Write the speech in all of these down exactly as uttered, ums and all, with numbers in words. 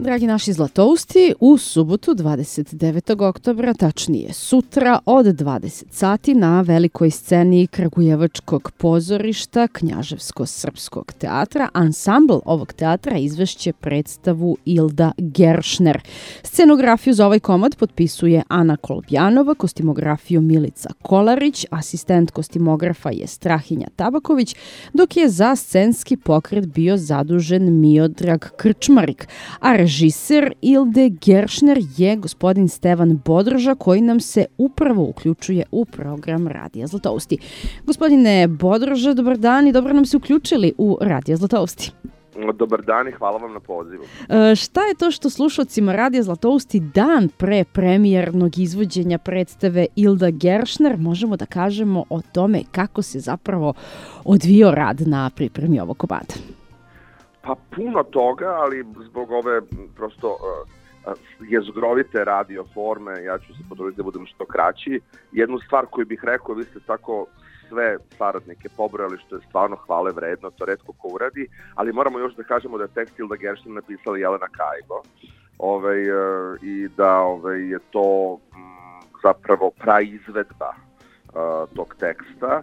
Dragi naši zlatousti, u subotu dvadeset devetog oktobra, tačnije sutra od dvadeset sati na velikoj sceni Kragujevačkog pozorišta Knjaževsko-srpskog teatra, ansambl ovog teatra izvešće predstavu Ilda Geršner. Scenografiju za ovaj komad potpisuje Ana Kolbjanova, kostimografiju Milica Kolarić, asistent kostimografa je Strahinja Tabaković, dok je za scenski pokret bio zadužen Miodrag Krčmarik, a režiser Ilde Geršner je gospodin Stevan Bodrža, koji nam se upravo uključuje u program Radija Zlatousti. Gospodine Bodrža, dobar dan i dobro nam se uključili u Radija Zlatousti. Dobar dan i hvala vam na pozivu. E, šta je to što slušalcima Radija Zlatousti dan pre premijernog izvođenja predstave Ilda Geršner možemo da kažemo o tome kako se zapravo odvio rad na pripremi ovog komada? Pa puno toga, ali zbog ove prosto uh, jezgrovite radio forme, ja ću se potruditi da budem što kraći. Jednu stvar koju bih rekao, vi ste tako sve saradnike pobrojali, što je stvarno hvale vredno, to retko ko uradi, ali moramo još da kažemo da je tekst Ilda Geršner napisala Jelena Kajgo, ovaj, uh, i da ovaj, je to m, zapravo praizvedba uh, tog teksta.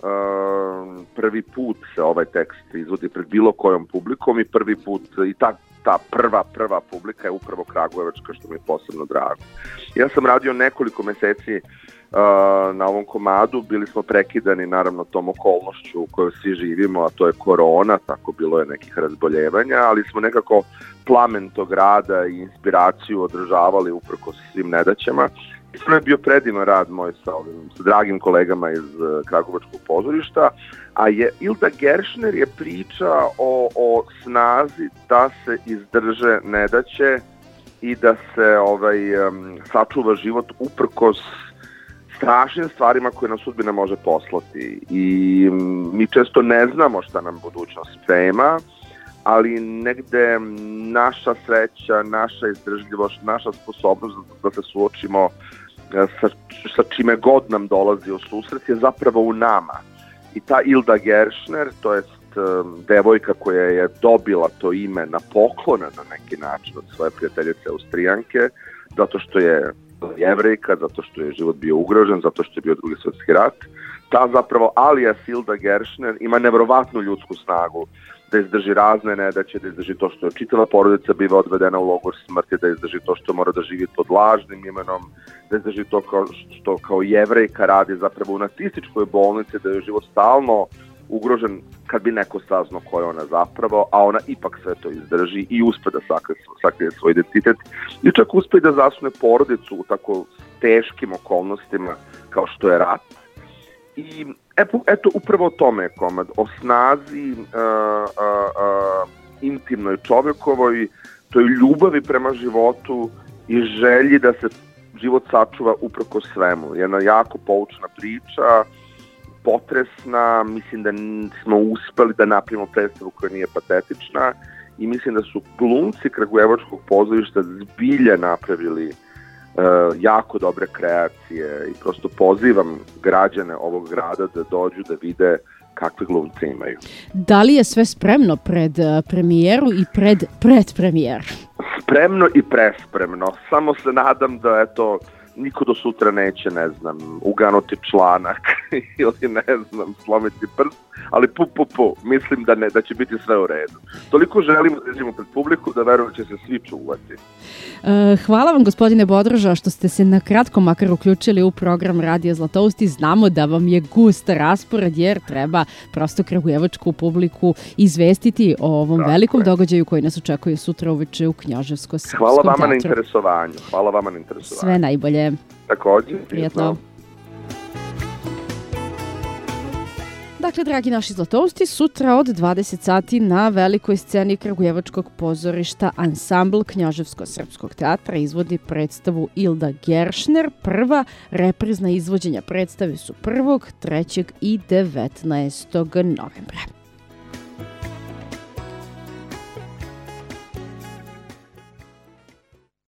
Uh, prvi put se ovaj tekst izvodi pred bilo kojom publikom i prvi put i ta, ta prva, prva publika je upravo Kragujevačka, što mi je posebno drago. Ja sam radio nekoliko meseci uh, na ovom komadu, bili smo prekidani naravno tom okolnošću u kojoj svi živimo, a to je korona, tako bilo je nekih razboljevanja, ali smo nekako plamen tog rada i inspiraciju održavali uprkos svim nedaćama. To je bio predivan rad moj sa, ovim, sa dragim kolegama iz uh, Kragujevačkog pozorišta, a je Ilda Geršner je priča o, o snazi da se izdrže nedaće i da se ovaj, um, sačuva život uprkos strašnim stvarima koje nam sudbina može poslati. I um, mi često ne znamo šta nam budućnost sprema, ali negde naša sreća, naša izdržljivost, naša sposobnost da se suočimo sa, sa čime god nam dolazi u susret je zapravo u nama. I ta Ilda Geršner, to jest devojka koja je dobila to ime na poklone na neki način od svoje prijateljice Austrijanke, zato što je Jevrejka, zato što je život bio ugrožen, zato što je bio drugi svjetski rat, ta zapravo alias Ilda Geršner ima nevjerovatnu ljudsku snagu da izdrži razne nedaće, da izdrži to što je čitava porodica biva odvedena u logor smrti, da izdrži to što mora da živi pod lažnim imenom, da izdrži to kao, što kao Jevrejka radi zapravo u nacističkoj bolnici, da je život stalno ugrožen kad bi neko saznao ko je ona zapravo, a ona ipak sve to izdrži i uspe da sakrije, sakrije svoj identitet i čak uspe da zasune porodicu u tako teškim okolnostima kao što je rat. I eto, eto upravo o tome je komad, o snazi uh, uh, uh, intimnoj čovjekovoj, toj ljubavi prema životu i želji da se život sačuva uprko svemu. Jedna jako poučna priča, potresna, mislim da smo uspeli da napravimo predstavu koja nije patetična i mislim da su glumci Kragujevačkog pozorišta zbilje napravili Uh, jako dobre kreacije i prosto pozivam građane ovog grada da dođu da vide kakve glumce imaju. Da li je sve spremno pred uh, premijeru i pred predpremijeru? Spremno i prespremno. Samo se nadam da eto niko do sutra neće, ne znam, uganuti članak ili ne znam, slomiti prst, ali pu, pu, pu, mislim da, ne, da će biti sve u redu. Toliko želimo da izađemo pred publiku da verujem da će se svi čuvati. Hvala vam, gospodine Bodrža, što ste se na kratko makar uključili u program Radija Zlatousti. Znamo da vam je gust raspored jer treba prosto kragujevačku publiku izvestiti o ovom Tako velikom je. događaju koji nas očekuje sutra uveče u Knjaževsko-srpskom Hvala vama teatru. na interesovanju. Hvala vama na interesovanju. Sve najbolje. Također. Prijetno. Dakle, dragi naši zlatousti, sutra od dvadeset sati na velikoj sceni Kragujevačkog pozorišta ansambl Knjaževsko-srpskog teatra izvodi predstavu Ilda Geršner. Prva reprizna izvođenja predstave su prvog, trećeg i devetnaestog novembra.